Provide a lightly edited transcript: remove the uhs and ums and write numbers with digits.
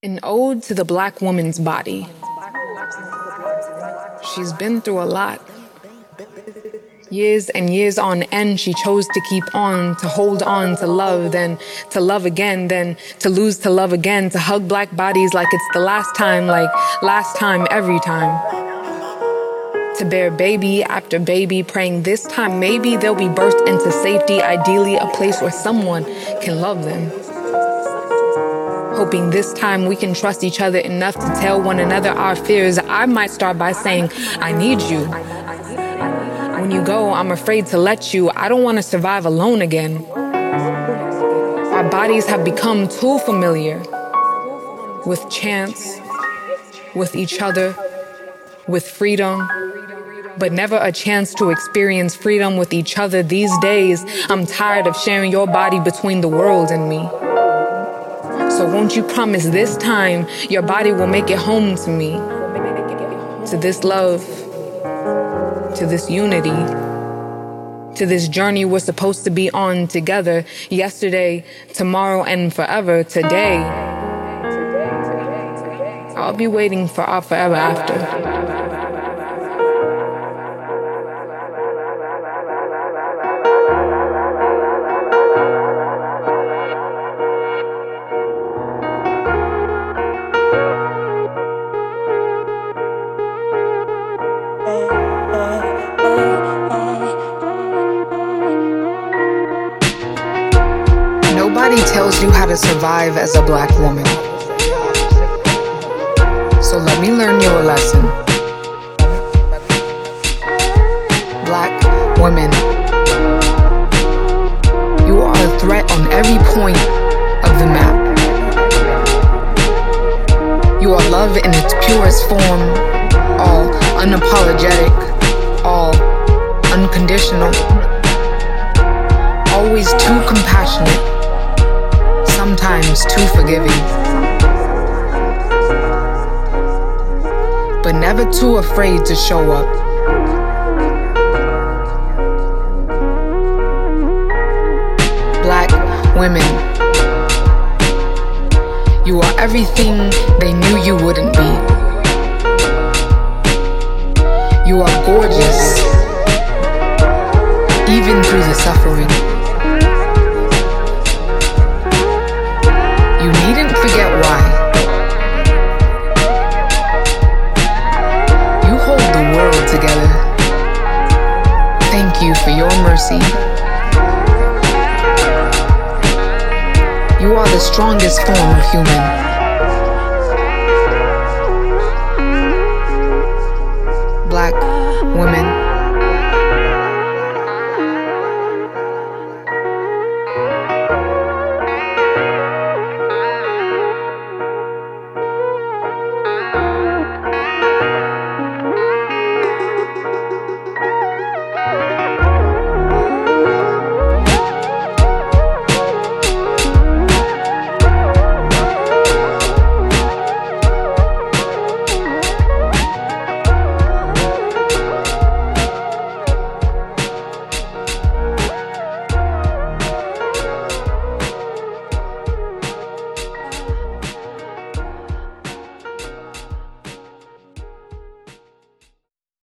An ode to the Black woman's body. She's been through a lot. Years and years on end, she chose to keep on, to hold on, to love, then to love again, then to lose to love again, to hug Black bodies like it's the last time, like last time every time. To bear baby after baby, praying this time maybe they'll be birthed into safety, ideally a place where someone can love them. Hoping this time we can trust each other enough to tell one another our fears. I might start by saying, I need you. When you go, I'm afraid to let you. I don't want to survive alone again. Our bodies have become too familiar with chance, with each other, with freedom, but never a chance to experience freedom with each other. These days, I'm tired of sharing your body between the world and me. So won't you promise this time your body will make it home to me, to this love, to this unity, to this journey we're supposed to be on together, yesterday, tomorrow, and forever. Today, I'll be waiting for our forever after. Nobody tells you how to survive as a Black woman. So let me learn you a lesson. Black women, you are a threat on every point of the map. You are love in its purest form, all unapologetic, all unconditional, always too compassionate, sometimes too forgiving, but never too afraid to show up. Black women, you are everything they knew you wouldn't be. You are gorgeous, even through the suffering. You needn't forget why. You hold the world together. Thank you for your mercy. You are the strongest form of human.